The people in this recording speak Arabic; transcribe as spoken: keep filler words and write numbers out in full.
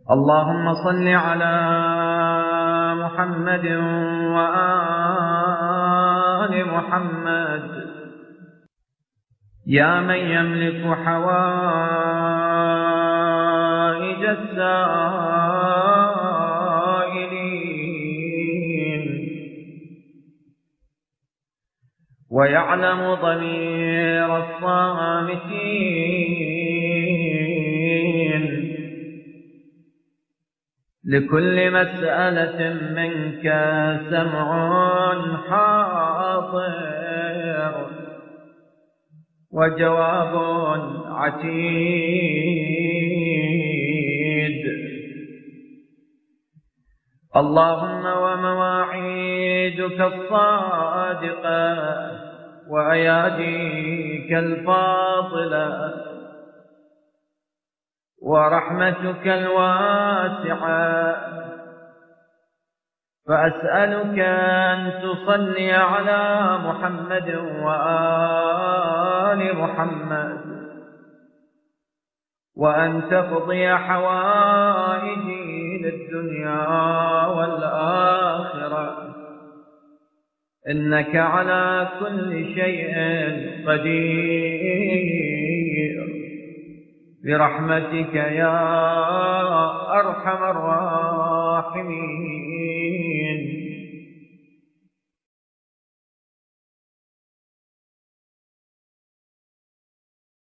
اللهم صل على محمد وآل محمد يا من يملك حوائج السائلين ويعلم ضمير الصامتين. لكل مسألة منك سمع حاضر وجواب عتيد. اللهم ومواعيدك الصادقة وأياديك الفاضلة ورحمتك الواسعة، فأسألك أن تصلي على محمد وآل محمد وأن تقضي حوائجي للدنيا والآخرة، إنك على كل شيء قدير برحمتك يا